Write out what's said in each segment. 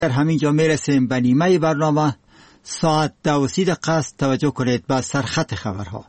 در همین جا میرسیم به نیمه برنامه. ساعت 12 است. توجه کنید به سرخط خبرها.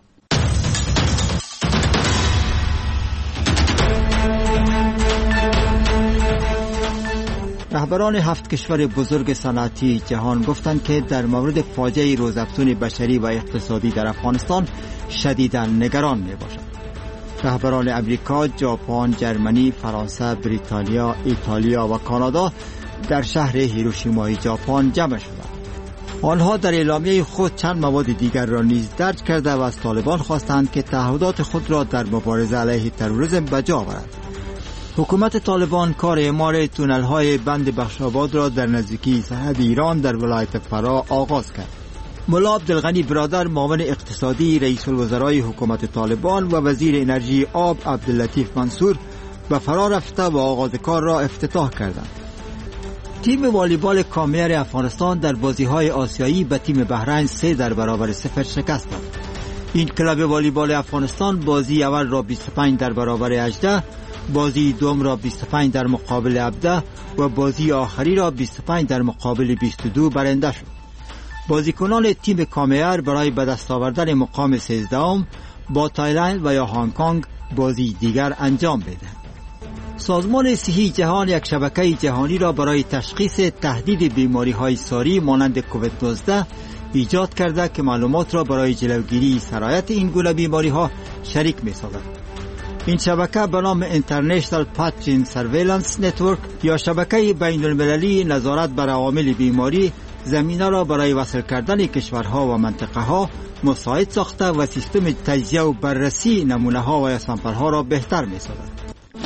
رهبران 7 کشور بزرگ صنعتی جهان گفتند که در مورد فاجعه روزافزون بشری و اقتصادی در افغانستان شدیداً نگران میباشند. رهبران امریکا، ژاپن، جرمنی، فرانسه، بریتانیا، ایتالیا و کانادا در شهر هیروشیمای ژاپن جمع شدند. آنها در اعلامیه خود چند مواد دیگر را نیز درج کرده و از طالبان خواستند که تعهدات خود را در مبارزه علیه تروریسم به جا آورد. حکومت طالبان کار اعمار تونل‌های بند بخشاباد را در نزدیکی سرحد ایران در ولایت فرا آغاز کرد. ملا عبدالغنی برادر، معاون اقتصادی رئیس الوزرای حکومت طالبان و وزیر انرژی آب عبداللطیف منصور به فرا رفته و آغاز کار را افتتاح کردند. تیم والیبال کامیر افغانستان در بازی‌های آسیایی به تیم بحرین 3-0 شکست داد. این کلاب والیبال افغانستان بازی اول را 25-18، بازی دوم را 25 در مقابل 17 و بازی آخری را 25 در مقابل 22 برنده شد. بازیکنان تیم کامیر برای به دست آوردن مقام 13 با تایلند و یا هنگ کنگ بازی دیگر انجام بدهند. سازمان صحی جهان یک شبکه جهانی را برای تشخیص تهدید بیماری‌های ساری مانند کووید 19 ایجاد کرده که معلومات را برای جلوگیری سرایت این گونه بیماری‌ها شریک می‌سازد. این شبکه به نام International Pathogen Surveillance Network یا شبکه بین‌المللی نظارت بر عوامل بیماری زمینه را برای وصل کردن کشورها و منطقه‌ها مساعد ساخته و سیستم تجزیه و بررسی نمونه‌ها و سامپل‌ها را بهتر می‌سازد.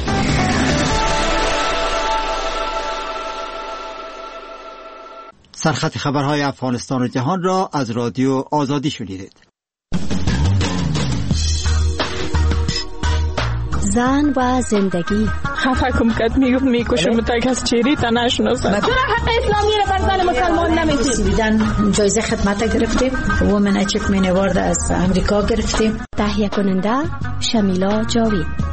سرخط خبرهای افغانستان و جهان را از رادیو آزادی شنیدید. زن و زندگی. خفه کم کد میکشم تا کس چیری تا نشناسم. چرا حق اسلامی را بر زن مسلمان نمیدید؟ جایزه خدمت گرفتیم. وومن اچیومنت اوارد از امریکا گرفتیم. تهیه کننده شمیلا جاوید.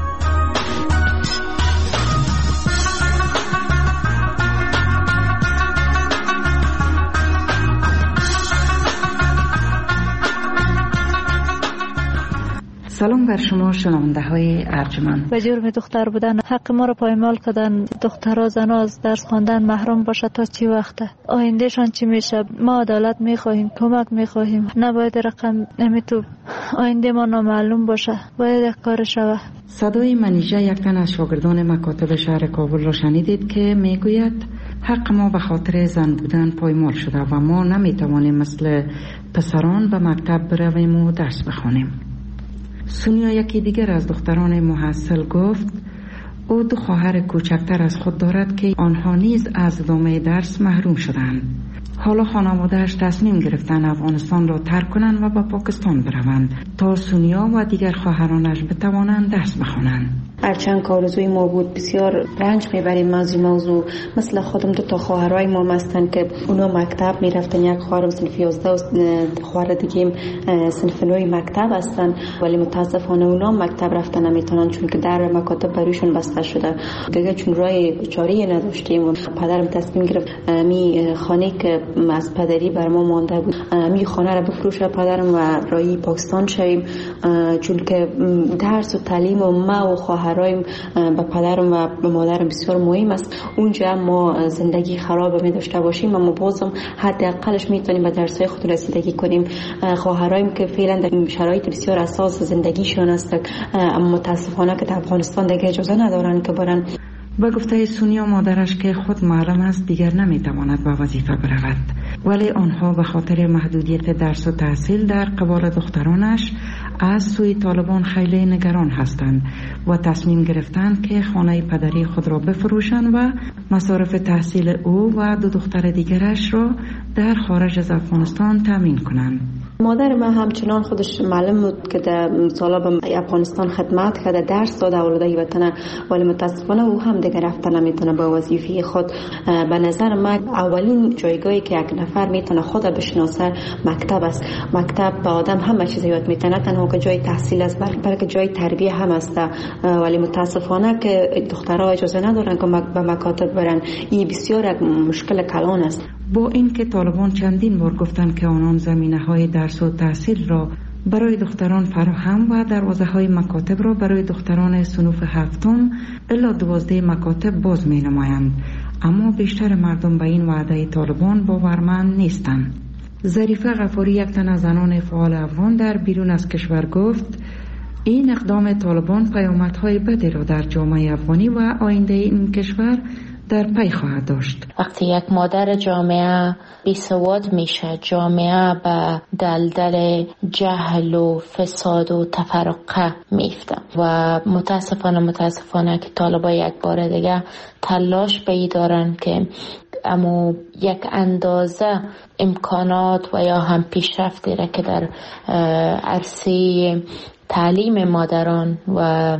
سلام بر شما شنونده های ارجمند. به جرم دختر بودن حق ما رو پایمال کردن. دخترها زنها از درس خواندن محروم باشه تا چی وقته؟ آیندهشان چی میشه؟ ما عدالت میخواهیم، کمک میخواهیم. نباید رقم نمیتوب آینده ما نامعلوم باشه. باید کار شوه. صدای منیژه یک تن از شاگردان مکاتب شهر کابل را شنیدید که میگوید حق ما به خاطر زن بودن پایمال شده و ما نمیتوانیم مثل پسران به مکتب برویم و درس بخوانیم. سونیا، یکی دیگر از دختران محصل، گفت او 2 خواهر کوچکتر از خود دارد که آنها نیز از ادامه درس محروم شدند. حالا خانواده‌اش تصمیم گرفتن افغانستان را ترک کنند و به پاکستان بروند تا سونیا و دیگر خواهرانش بتوانند درس بخوانند. هرچند که آرزوی ما بود، بسیار رنج میبریم از این موضوع. مثل خودم 2 خواهرای ما هستن که اونا مکتب میرفتن. یک خواهرم صنف 11 و خواهر دیگه صنف 9 مکتب هستن، ولی متاسفانه اونا مکتب رفتن نمیتونن چون که در مکاتب بروشون بسته شده. دیگه چون راه چاره نداشتیم و پدرم تصمیم گرفت می خانه که از پدری بر ما مانده بود می خانه را بفروشه پدرم و راهی پاکستان شویم، چون که درس و تعلیم و ما و خواهرایم به پدرم و به مادرم بسیار مهم است. اونجا ما زندگی خراب می داشته باشیم اما بازم حداقلش میتونیم به درس‌های خود رسیدگی کنیم. خواهرایم که فعلا در شرایط بسیار اساس زندگیشون است اما متاسفانه که در افغانستان دیگه اجازه ندارن که برن. با گفته سونیا، مادرش که خود معلم است دیگر نمیتواند به وظیفه برود، ولی آنها به خاطر محدودیت درس و تحصیل در قبال دخترانش از سوی طالبان خیلی نگران هستند و تصمیم گرفتند که خانه پدری خود را بفروشند و مصارف تحصیل او و 2 دختر دیگرش را در خارج از افغانستان تامین کنند. مادر من همچنان خودش معلم بود که در سالا به افغانستان خدمت کرده، درس داده اولادای وطن، ولی متاسفانه او هم دیگه رفته نمیتونه به وظیفه خود. به نظر من اولین جایگاهی که یک نفر میتونه خود بشناسه مکتب است. مکتب به آدم همه چیز یاد میتونه، تنها که جای تحصیل است بلکه جای تربیه هم است. ولی متاسفانه که دخترها اجازه ندارن که به مکاتب برن. این بسیار یک مشکل کلان است. با اینکه طالبان چندین بار گفتند که آنان زمینه‌های درس و تحصیل را برای دختران فراهم و دروازه‌های مکاتب را برای دختران صنوف هفتم الی 12 مکاتب باز می‌نمایند، اما بیشتر مردم به این وعده طالبان باورمند نیستند. ظریفه غفاری، یک تن از زنان فعال افغان در بیرون از کشور، گفت این اقدام طالبان پیامدهای بدی را در جامعه افغانی و آینده این کشور در پی خواهد داشت. وقتی یک مادر جامعه بیسواد میشه، جامعه به دلدل جهل و فساد و تفرقه میفته و متاسفانه که طالبا یک بار دیگه تلاش به دارن که اما یک اندازه امکانات و یا هم پیشرفتی را که در عرصه تعلیم مادران و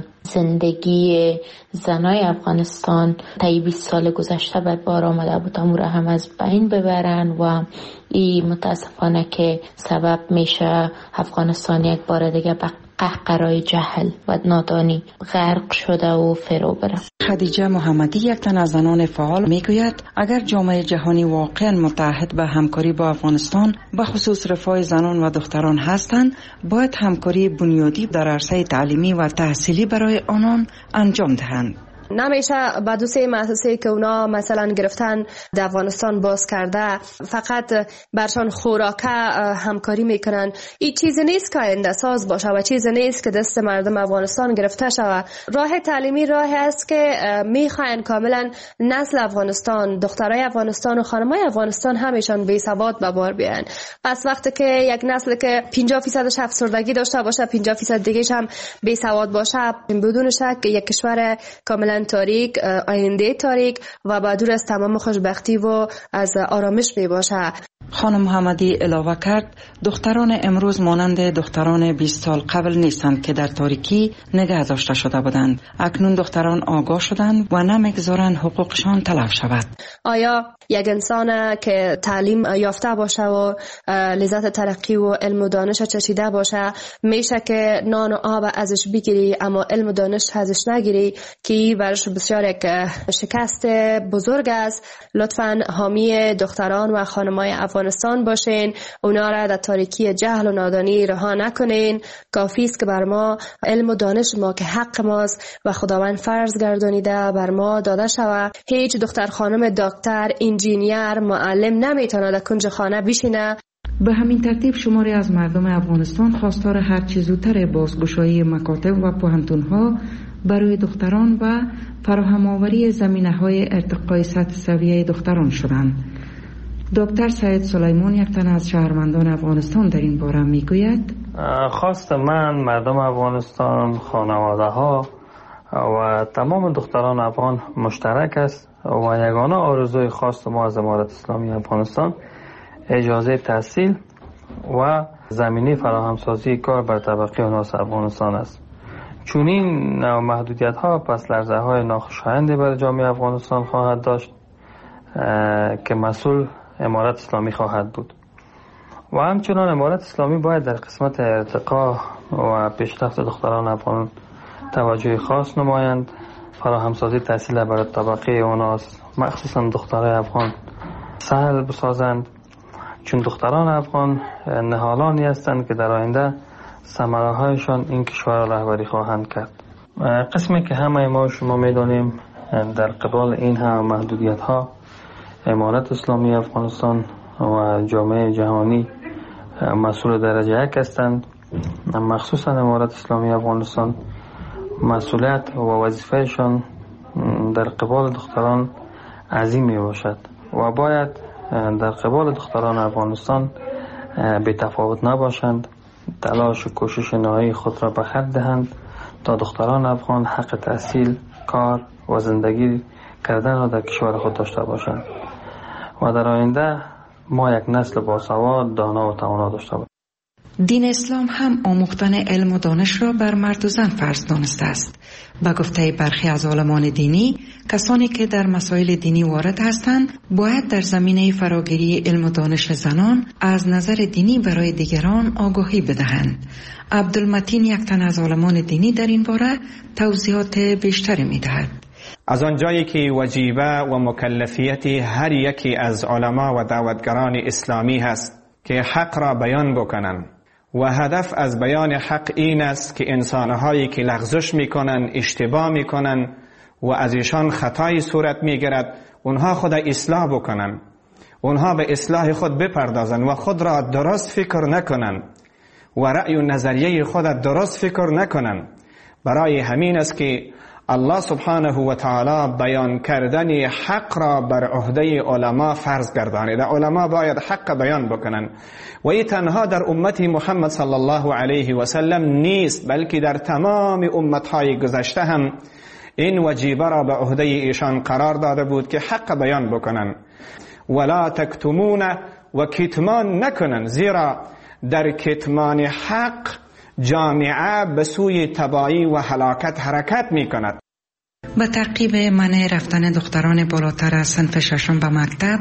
زندگی زنای افغانستان طی 20 سال گذشته به بار آمده بود، امور هم از بین ببرن و این متاسفانه که سبب میشه افغانستان یک بار دیگه به قهقرای جهل و نادانی غرق شده و فرو بره. خدیجه محمدی، یک تن از زنان فعال، میگوید اگر جامعه جهانی واقعا متحد به همکاری با افغانستان به خصوص رفاه زنان و دختران هستند، باید همکاری بنیادی در عرصه تعلیمی و تحصیلی برای آنان انجام دهند. نمیشه با دو سه مؤسسه که اونا مثلا گرفتن در افغانستان باز کرده فقط برشان خوراکه همکاری میکنن. این چیزی نیست که آینده ساز باشه و چیزی نیست که دست مردم افغانستان گرفته شود. راه تعلیمی راهی است که میخواین کاملا نسل افغانستان، دخترای افغانستان و خانمای افغانستان همیشان بی سواد به بار بیان. پس وقتی که یک نسل که 50% افسردگی داشته باشه، 50% دیگه‌ش هم بی سواد باشه، بدون شک یک کشور کاملا تاریک، آینده تاریک و با دور از تمام خوشبختی و از آرامش می باشه. خانم محمدی علاوه کرد دختران امروز مانند دختران 20 سال قبل نیستند که در تاریکی نگه داشته شده بودند. اکنون دختران آگاه شدند و نمیگذارند حقوقشان تلف شود. آیا یک انسان که تعلیم یافته باشه و لذت ترقی و علم و دانش چشیده باشه میشه که نان و آب ازش بگیری اما علم و دانش ازش نگیری، که برش بسیار یک شکست بزرگ است. لطفاً حامی دختران و خانمای افغانستان باشین، اونا را در تاریکی جهل و نادانی رها نکنین. کافی است که بر ما علم و دانش ما که حق ماست و خداوند فرض گردانیده بر ما داده شود. هیچ دختر خانم دکتر، انجینیر، معلم نمیتونه در کنج خانه بشینه. به همین ترتیب شماری از مردم افغانستان خواستار هر چه زودتر بازگشایی مکاتب و پوهنتون‌ها برای دختران و فراهم آوری زمینه‌های ارتقای سطح سویه دختران شدند. دکتر سید سلیمان، یک تن از شهروندان افغانستان، در این باره میگوید خواست من مردم افغانستان، خانواده‌ها و تمام دختران افغان مشترک است و یگانه آرزوی خواست ما از امارت اسلامی افغانستان اجازه تحصیل و زمینه فراهمسازی کار بر طبقه ناس افغانستان است. چون این محدودیت ها پس لرزه های ناخوشایندی بر جامعه افغانستان خواهد داشت که مسئول امارت اسلامی خواهد بود و همچنان امارت اسلامی باید در قسمت ارتقا و پیشرفت دختران افغان توجه خاص نمایند. فراهمسازی تحصیل بر طبقه اوناس مخصوصا دخترای افغان سهل بسازند، چون دختران افغان نهالانی هستند که در آینده ثمره هایشان این کشور را رهبری خواهند کرد. قسمی که همه ما شما میدانیم در قبال این هم محدودیت ها امارت اسلامی افغانستان و جامعه جهانی مسئول درجه یک هستند. مخصوصا امارت اسلامی افغانستان مسئولیت و وظیفهشان در قبال دختران عظیم می باشد و باید در قبال دختران افغانستان بی تفاوت نباشند، تلاش و کوشش نهایی خود را به خط دهند تا دختران افغان حق تحصیل، کار و زندگی کردن را در کشور خود داشته باشند و در آینده ما یک نسل باسواد، دانا و توانا داشته باشیم. دین اسلام هم آموختن علم و دانش را بر مرد و زن فرض دانسته است. به گفته برخی از عالمان دینی، کسانی که در مسائل دینی وارد هستند باید در زمینه فراگیری علم و دانش زنان از نظر دینی برای دیگران آگاهی بدهند. عبدالمتین، یک تن از عالمان دینی، در این باره توضیحات بیشتری می‌دهد. از آنجایی که وجیبه و مکلفیت هر یکی از علما و دعوتگران اسلامی هست که حق را بیان بکنند و هدف از بیان حق این است که انسانهایی که لغزش میکنن، اشتباه میکنن و از ایشان خطایی صورت میگیرد، اونها خود اصلاح بکنن، اونها به اصلاح خود بپردازن و خود را درست فکر نکنن و رأی و نظریه خود درست فکر نکنن. برای همین است که الله سبحانه و تعالی بیان کردن حق را بر عهده علما فرض گردانیده. علما باید حق بیان بکنن و این تنها در امت محمد صلی الله علیه و سلم نیست، بلکه در تمام امتهای گذشته هم این وجیبه را به عهده ایشان قرار داده بود که حق بیان بکنن. ولا تکتمون و کتمان نکنن، زیرا در کتمان حق جامعه به سوی تباهی و هلاکت حرکت می کند. به تعقیب منع رفتن دختران بالاتر از صنف ششم به مکتب،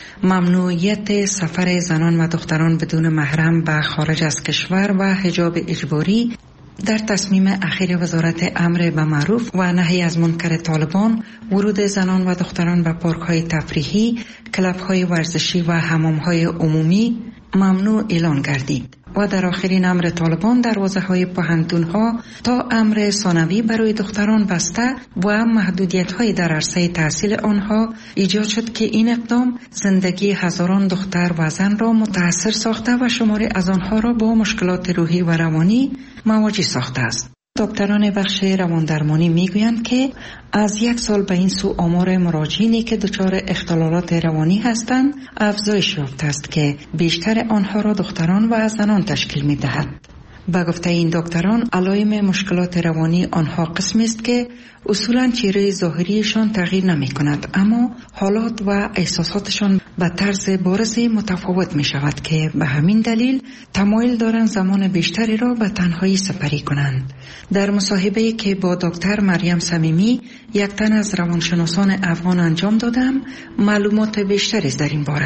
ممنوعیت سفر زنان و دختران بدون محرم به خارج از کشور و حجاب اجباری در تصمیم اخیر وزارت امر به معروف و نهی از منکر طالبان، ورود زنان و دختران به پارک‌های تفریحی، کلب‌های ورزشی و حمام‌های عمومی ممنوع اعلان گردید و در آخرین امر طالبان دروازه‌های پوهنتون‌ها تا امر ثانوی برای دختران بسته و محدودیت‌های در عرصه تحصیل آنها ایجاد شد که این اقدام زندگی هزاران دختر و زن را متاثر ساخته و شماری از آنها را با مشکلات روحی و روانی مواجه ساخته است. دکتران بخش رواندرمانی میگویند که از 1 سال به این سو آمار مراجعینی که دچار اختلالات روانی هستند افزایش یافته است که بیشتر آنها را دختران و زنان تشکیل می‌دهد. به گفته این دکتران، علائم مشکلات روانی آنها قسمی است که اصولاً چهره ظاهریشان تغییر نمی کند، اما حالات و احساساتشان به طرز بارزی متفاوت می شود که به همین دلیل تمایل دارند زمان بیشتری را به تنهایی سپری کنند. در مصاحبه‌ای که با دکتر مریم صمیمی، یک تن از روانشناسان افغان انجام دادم، معلومات بیشتری در این باره.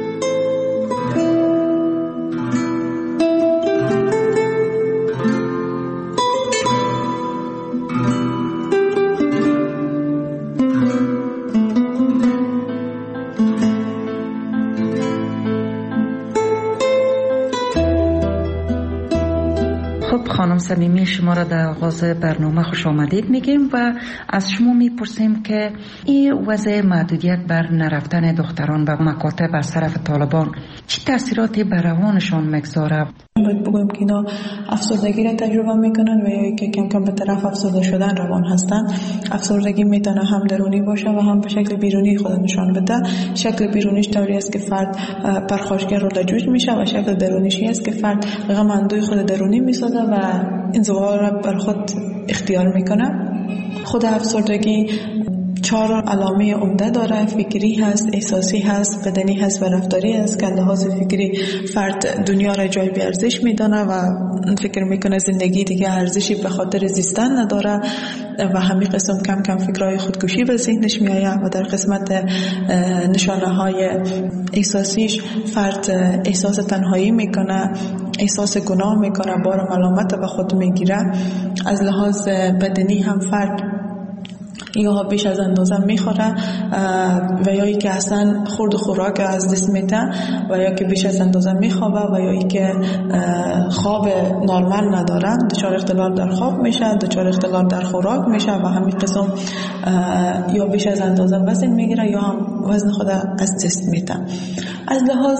خانم صمیمی، شما را در آغاز برنامه خوش آمدید میگیم و از شما میپرسیم که این وضع محدودیت بر نرفتن دختران به مکاتب از طرف طالبان چه تاثیراتی بر روانشان میگذاره؟ باید بگویم که اینا افسردگی را تجربه میکنن و یا که کم کم به طرف افسرده شدن روان هستن. افسردگی میتونه هم درونی باشه و هم به شکل بیرونی خود نشان بده. شکل بیرونیش طوری است که فرد پرخاشگر و لجوج میشه و شکل درونیش است که فرد غم اندوی خود درونی میسازه و انزوا را بر خود اختیار میکنه. خود افسردگی 4 علامه عمده داره: فکری هست، احساسی هست، بدنی هست و رفتاری هست. که لحاظ فکری فرد دنیا را جای بی ارزش میدانه و فکر میکنه زندگی دیگه ارزشی به خاطر زیستن نداره و همین قسم کم کم فکرهای خودکشی به ذهنش میآید. و در قسمت نشانه های احساسیش فرد احساس تنهایی میکنه، احساس گناه میکنه، بار ملامت به خود میگیره. از لحاظ بدنی هم فرد یا بیش از اندازه میخوره و یا ای که اصلا خورد و خوراک از دست میده و یا که بیش از اندازه میخوابه و یا ای که خواب نرمال نداره، دچار اختلال در خواب میشه، دچار اختلال در خوراک میشه و همین قسم یا بیش از اندازه وزن میگیره یا هم وزن خود از دست میده. از لحاظ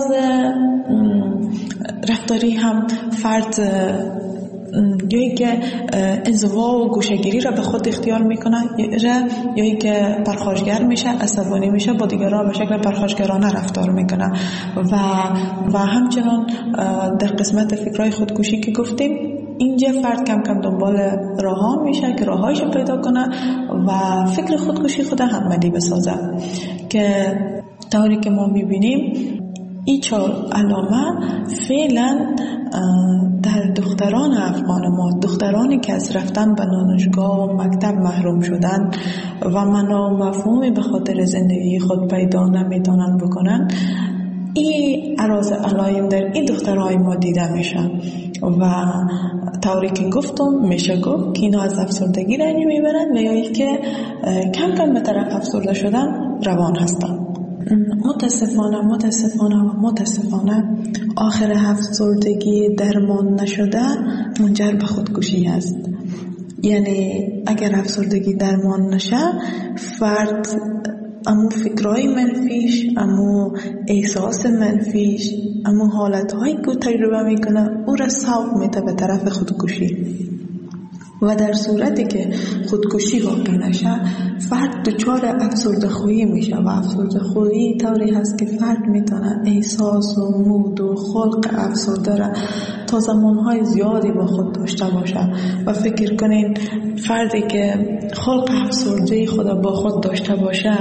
رفتاری هم فرد یا که انزوا و گوشه‌گیری را به خود اختیار میکنه یا که پرخاشگر میشه، عصبانی میشه، با دیگران به شکل پرخاشگرانه رفتار میکنه و همچنان در قسمت فکرهای خودکشی که گفتیم اینجا فرد کم کم دنبال راه‌ها میشه که راه‌هایش پیدا کنه و فکر خودکشی خود هم عملی بسازه. که طوری که ما میبینیم این 4 علامه فعلا در دختران افغان ما، دخترانی که از رفتن به دانشگاه و مکتب محروم شدن و معنا و مفهومی به خاطر زندگی خود پیدا نمیتونن بکنن، این عراض علائم در این دخترهای ما دیده میشه و طوری که گفتم میشه گفت که اینا از افسردگی رنج میبرن و یا ای که کم کم به طرف افسرده شدن روان هستن. متاسفانه آخر افسردگی درمان نشده منجر به خودکشی است. یعنی اگر افسردگی درمان نشه، فرد امو فکرهای منفیش، امو احساس منفیش، امو حالتهایی که تجربه میکنه او را سوق میده به طرف خودکشی و در صورتی که خودکشی واقع نشه فرد دچار افسرده‌خویی میشه و افسرده‌خویی طوری هست که فرد میتونه احساس و مود و خلق افسرده را تا زمانهای زیادی با خود داشته باشه و فکر کنین فردی که خلق افسرده خود با خود داشته باشه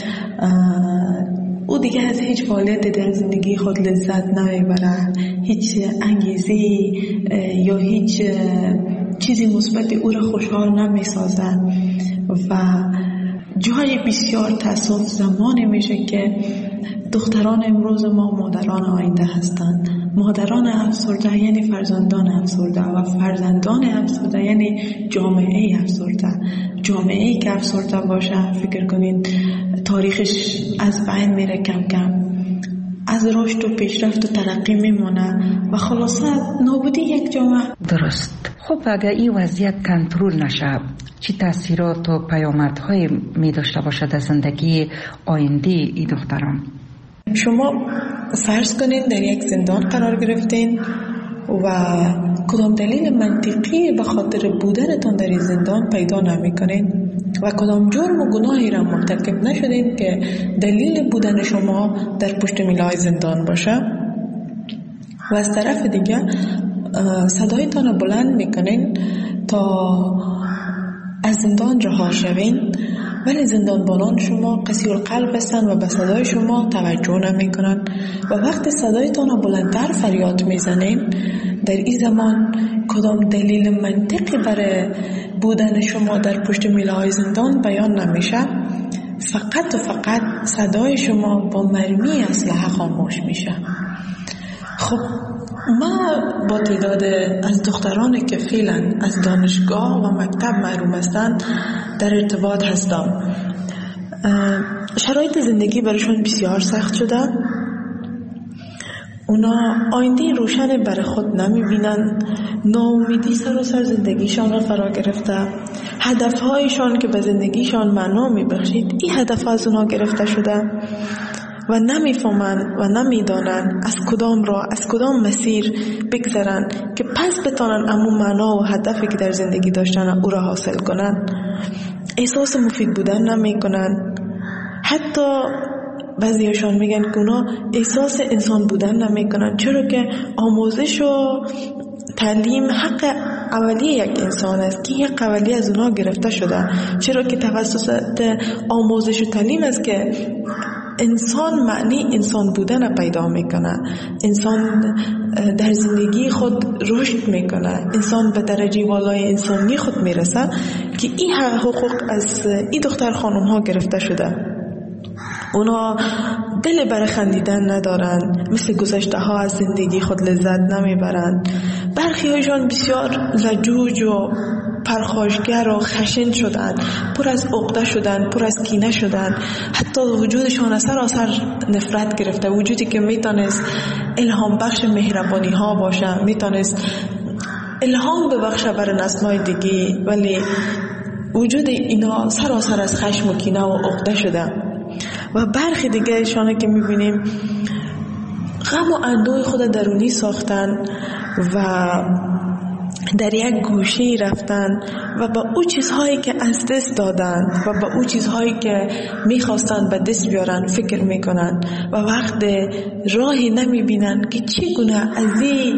او دیگه از هیچ فعالیتی در زندگی خود لذت نمیبره، هیچ انگیزی یا هیچ چیزی مثبتی او را خوشحال نمیسازه و جای بسیار تأسف زمانی میشه که دختران امروز ما مادران آینده هستند. مادران افسرده یعنی فرزندان افسرده و فرزندان افسرده یعنی جامعه افسرده. جامعه‌ای که افسرده باشه فکر کنین تاریخش از بین میره کم کم، از رشد و پیشرفت و ترقی میمونه و خلاصه نابودی یک جامعه. درست. خب اگر این وضعیت کنترل نشه چی تاثیرات و پیامدهای می داشته باشد در زندگی آینده این دختران؟ شما فرض کنین در یک زندان قرار گرفتین و کدام دلیل منطقی به خاطر بودنتان در این زندان پیدا نمی کنین و کدام جرم و گناهی را مرتکب نشدین که دلیل بودن شما در پشت میلای زندان باشه و از طرف دیگه صدایتان را بلند میکنین تا از زندان رها شوین، ولی زندانبانان شما قسی القلب هستند و به صدای شما توجه نمیکنن و وقتی صدایتان را بلندتر فریاد میزنین در این زمان کدام دلیل منطقی برای بودن شما در پشت میله‌های زندان بیان نمیشه، فقط و فقط صدای شما با مرمی اسلحه خاموش میشه. خب ما با تعداد از دخترانی که فعلا از دانشگاه و مکتب محروم هستند در ارتباط هستم. شرایط زندگی برایشون بسیار سخت شده، اونا آینده روشن برای خود نمیبینن، ناامیدی سراسر زندگیشان را فرا گرفته، هدفهایشان که به زندگیشان معنا میبخشید این هدف از اونا گرفته شده و نمیفهمن و نمیدانن از کدام راه، از کدام مسیر بگذرن که پس بتانن امون معنا و هدفی که در زندگی داشتن او را حاصل کنن. احساس مفید بودن نمی کنن، حتی بعضیشان میگن که اونا احساس انسان بودن نمی کنن، چرا که آموزش و تعلیم حق اولی یک انسان است که یک اولی از اونها گرفته شده، چرا که توسط آموزش و تعلیم است که انسان معنی انسان بودن پیدا میکنه، انسان در زندگی خود رشد میکنه، انسان به درجه والای انسانی خود میرسه که این حقوق از این دختر خانم ها گرفته شده. اونا دل برای خندیدن ندارن، مثل گذشته ها از زندگی خود لذت نمیبرن. برخی هایشان بسیار لجوج و پرخاشگر و خشن شدن، پر از عقده شدن، پر از کینه شدن، حتی وجودشان از سراسر نفرت گرفته. وجودی که میتونست الهام بخش مهربانی ها باشه، میتونست الهام ببخشه برای نسل‌های دیگه، ولی وجود اینا سراسر از خشم و کینه و عقده شده. و برخی دیگه ایشانه که میبینیم غم و اندوه خود درونی ساختن و در یک گوشه رفتن و با او چیزهایی که از دست دادن و با او چیزهایی که میخواستن به دست بیارن فکر میکنن و وقت راهی نمیبینن که چگونه از این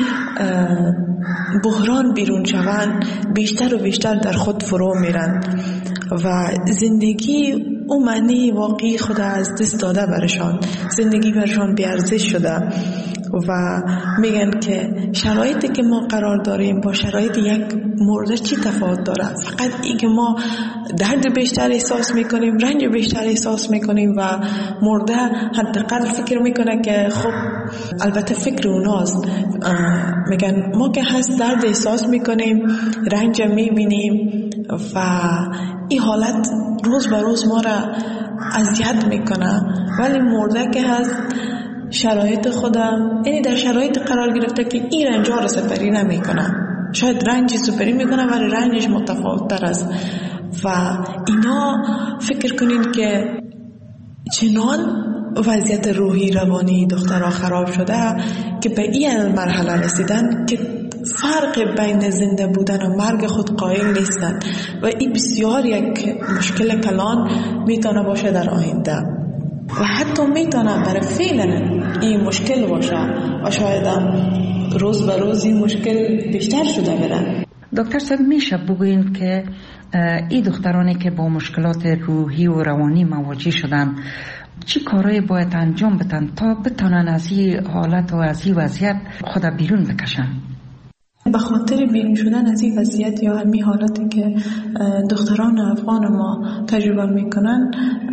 بحران بیرون شوند، بیشتر و بیشتر در خود فرو میرن و زندگی اون معنی واقعی خود از دست داده برشان، زندگی برشان بی‌ارزش شده و میگن که شرایطی که ما قرار داریم با شرایط یک مرده چی تفاوت داره؟ فقط این که ما درد بیشتر احساس میکنیم، رنج بیشتر احساس میکنیم و مرده حداقل فکر میکنه که خب البته فکر اوناست، میگن ما که هست درد احساس میکنیم، رنج میبینیم و این حالت روز به روز ما را اذیت میکنه، ولی مرده که هست شرایط خودم یعنی در شرایط قرار گرفته که این رنجا رو سپری نمیکنه، شاید رنجی سپری میکنه ولی رنجش متفاوت تر است و اینا فکر کنین که چنان وضعیت روحی روانی دخترها خراب شده که به این مرحله رسیدن که فرق بین زنده بودن و مرگ خود قائل نیستن و این بسیار یک مشکل کلان میتونه باشه در آینده و حتی میتونه برای فعلا این مشکل باشه و شاید روز به روز این مشکل بیشتر شده بره. دکتر صاحب میشه بگوین که این دخترانی که با مشکلات روحی و روانی مواجه شدن چی کارهای باید انجام بدن تا بتونن از این حالت و از این وضعیت خود بیرون بکشن؟ به خاطر بیرون شدن از این وضعیت یا همین حالتی که دختران افغان ما تجربه میکنن،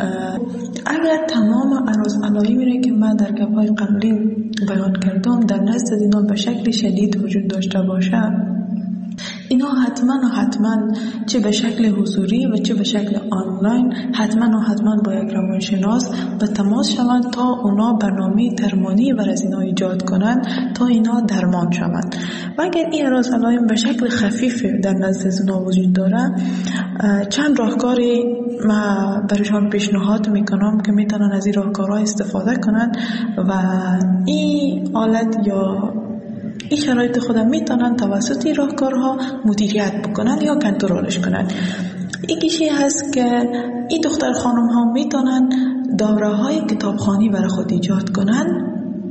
اگر تمام علایمی که من در گپ‌های قبلی بیان کردم در نزد اینا به شکل شدید وجود داشته باشه، اینا حتما چه به شکل حضوری و چه به شکل آنلاین حتما با یک روانشناس به تماس شوند تا اونا برنامه درمانی بر از اینا ایجاد کنند تا اینا درمان شوند. و اگر این علائم به شکل خفیف در نزد اونا وجود داره، چند راهکاری من برشان پیشنهاد میکنم که میتونن از این راهکارها استفاده کنند و این حالت یا این شرایط خودم میتونن توسط این راهکارها مدیریت بکنن یا کنترلش کنن. یکیشی هست که این دختر خانم ها میتونن دوره های کتابخوانی برای خود ایجاد کنن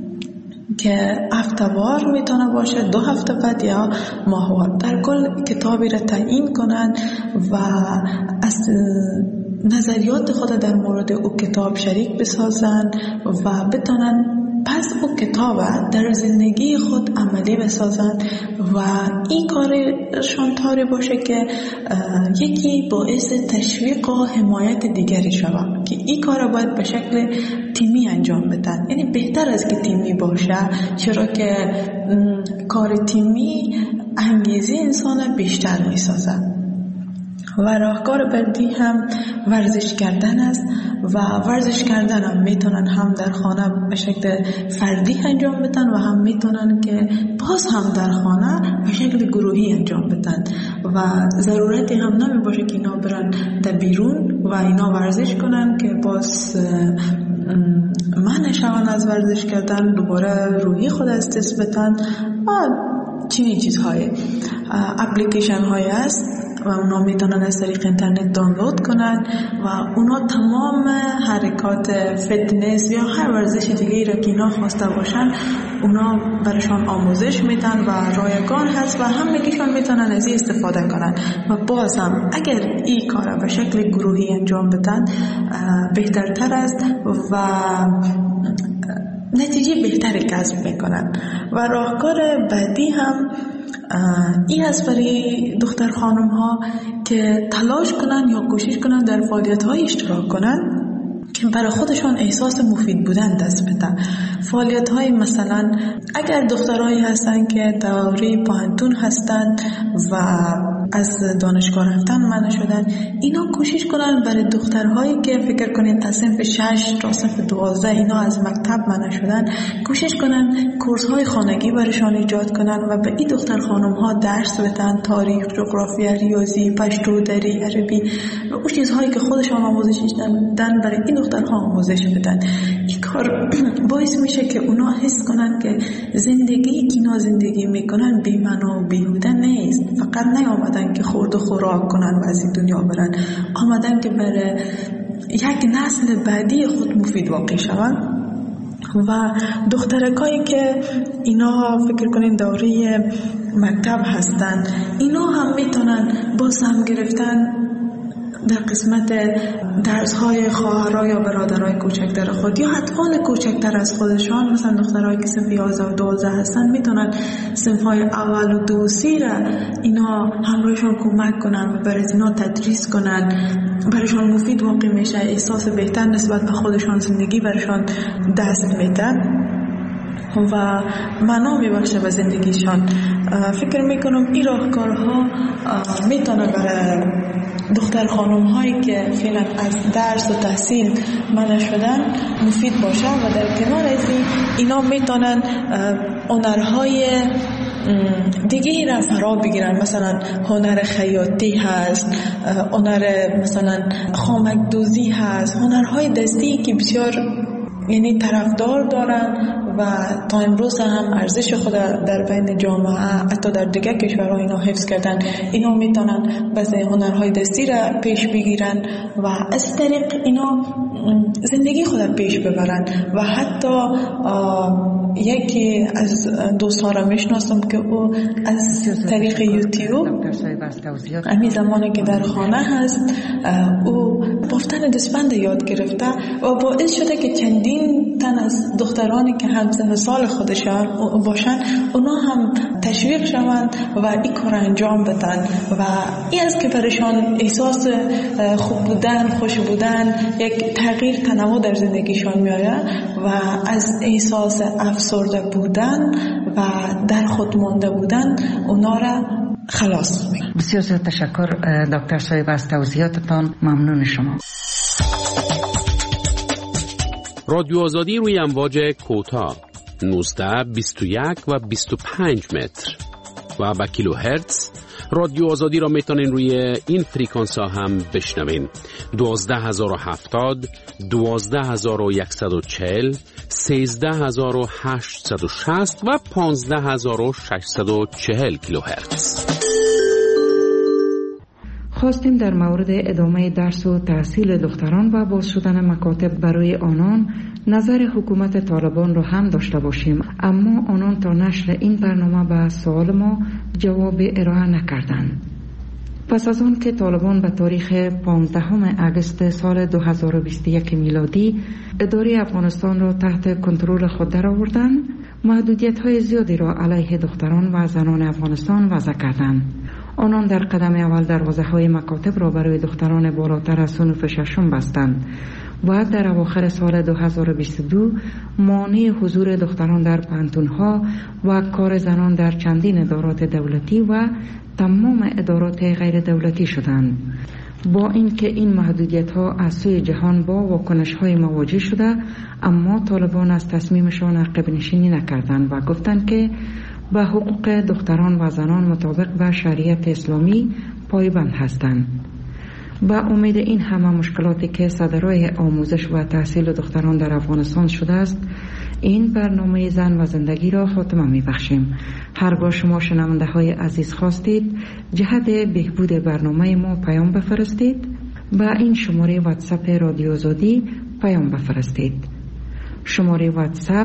که هفته‌وار میتونه باشه، 2 هفته بعد یا ماهوار، در کل کتابی را تعیین کنن و از نظریات خود در مورد او کتاب شریک بسازن و بتونن پس او کتاب در زندگی خود عملی بسازن و این کارشان طوری باشه که یکی باعث تشویق و حمایت دیگری شود که این کار باید به شکل تیمی انجام بدن. یعنی بهتر است که تیمی باشه، چرا که کار تیمی انگیزه انسان بیشتر میسازد. و راهکار بعدی هم ورزش کردن است و ورزش کردن هم میتونن هم در خانه به شکل فردی انجام بدن و هم میتونن که باز هم در خانه به شکل گروهی انجام بدن و ضرورتی هم نمی باشه که اینا برن در بیرون و اینا ورزش کنن که باز منع شون از ورزش کردن، دوباره روحی خود از دست بدن و چنین چیزهای. اپلیکیشن های هست و اونا میتونن از طریق اینترنت دانلود کنن و اونا تمام حرکات فتنس یا هر ورزش دیگه‌ای را که اینا خواسته باشن اونا برشان آموزش میدن و رایگان هست و همگیشان میتونن از این استفاده کنن و باز هم اگر این کار به شکل گروهی انجام بدن بهترتر است و نتیجه بهتری کسب میکنن. و راهکار بعدی هم این است برای دختر خانم ها که تلاش کنن یا کوشش کنن در فعالیت های اشتراک کنن که برای خودشان احساس مفید بودن دست بدن. فعالیت های مثلا اگر دخترایی هستن که دوره پانتون هستن و از دانشگاه رفتن منع شدن، اینا کوشش کنن برای دخترهایی که فکر کنین از صنف 6 تا صنف 12 اینا از مکتب منع شدن، کوشش کنن کورس های خانگی برشان ایجاد کنن و به این دختر خانم ها درس بدن، تاریخ، جغرافیا، ریاضی، پشتو، دری، عربی و اون چیزهایی که خودشان آموزش دادن برای این دخترها آموزش بدن. این کار باعث میشه که اونا حس کنن که زندگی که اینا زندگی میکنن بی‌معنا و بیهوده نیست. فقط نیامدن که خورد و خوراک کنن و از این دنیا برن، آمدن که برای یک نسل بعدی خود مفید واقع شون. و دخترکایی که اینا فکر کنین دوره مکتب هستن، اینا هم میتونن با سهم گرفتن در قسمت درس‌های خواهرای یا برادرای کوچکتر خود یا اطفال کوچکتر از خودشان، مثلا دخترای که صنف 11 و 12 هستن، میتونن صنف‌های اول و 2 و 3 را اینا همراهشون کمک کنن و برای اینا تدریس کنن، برایشان مفید واقع میشه، احساس بهتر نسبت به خودشان، زندگی برایشان دست میده و معنا میبخشه به زندگیشان. فکر میکنم این راهکارها میتونه برای دختر خانم هایی که فعلا از درس و تحصیل منع شدن مفید باشه و در کنار از اینا میتونن هنرهای دیگه را فرا بگیرن. مثلا هنر خیاطی هست، هنر مثلا خامک دوزی هست، هنرهای دستی که بسیار یعنی طرفدار دارن و تا امروز هم ارزش خود در بین جامعه حتی در دیگه کشورها اینا حفظ کردن. اینا میتونن بعضی هنرهای دستی را پیش بگیرن و از طریق اینا زندگی خود پیش ببرن. و حتی یکی از دوستان را میشناسم که او از طریق یوتیوب همین زمانی که در خانه هست او بافتن دستبند یاد گرفته و باعث شده که چندین تن از دخترانی که همسن سال خودشان باشن اونا هم تشویق شوند و این کار انجام بدن و این است که برایشان احساس خوب بودن، خوش بودن، یک تغییر تنوع در زندگیشان میآید و از احساس افسرده بودن و در خود مانده بودن اونا را خلاص میکنه. بسیار زیاد تشکر دکتر صاحب از توضیحاتتان. ممنون شما. رادیو آزادی روی امواج کوتاه 19، 21 و 25 متر و با کیلو هرتز. رادیو آزادی را میتونین روی این فریکانس ها هم بشنوین: 12070، 12140، 13860 و 15640 کیلو هرتز. خواستیم در مورد ادامه درس و تحصیل دختران و باز شدن مکاتب برای آنان نظر حکومت طالبان را هم داشته باشیم، اما آنان تا نشر این برنامه به سوال ما جواب ارائه نکردند. پس از آن که طالبان به تاریخ 15 اگست سال 2021 میلادی اداره افغانستان را تحت کنترل خود درآوردند، محدودیت‌های زیادی را علیه دختران و زنان افغانستان وضع کردند. آنان در قدم اول دروازه‌های مکاتب را برای دختران بالاتر از صنف ششم بستند و در اواخر سال 2022 مانع حضور دختران در پانتون‌ها و کار زنان در چندین ادارات دولتی و تمام ادارات غیر دولتی شدند. با اینکه این محدودیت‌ها از سوی جهان با واکنش‌های مواجه شده، اما طالبان از تصمیمشان عقب نشینی نکردند و گفتند که به حقوق دختران و زنان مطابق به شریعت اسلامی پایبند هستند. با امید این همه مشکلاتی که صدرای آموزش و تحصیل دختران در افغانستان شده است، این برنامه زن و زندگی را خاتمه می بخشیم. هرگاه شما شنونده های عزیز خواستید جهت بهبود برنامه ما پیام بفرستید، با این شماره واتساپ رادیو آزادی پیام بفرستید. شماره واتساپ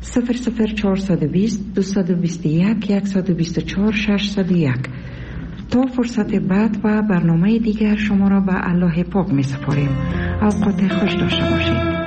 00420 221 124 601. تا فرصت بعد و برنامه دیگر شما را به الله پاک می سپاریم. اوقات خوش داشته باشید.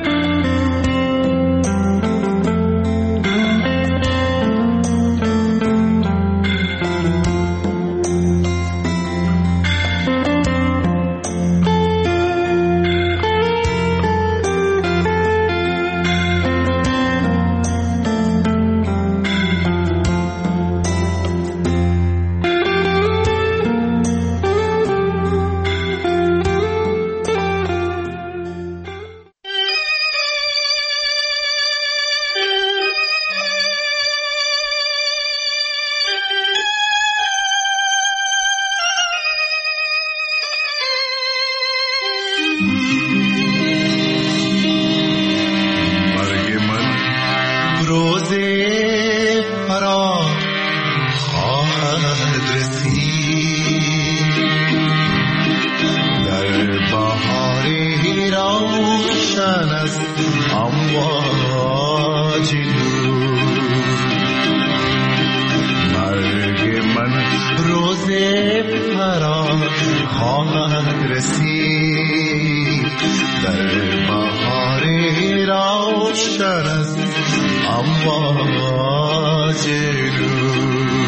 روز فرا خواهد رسید. امواج رو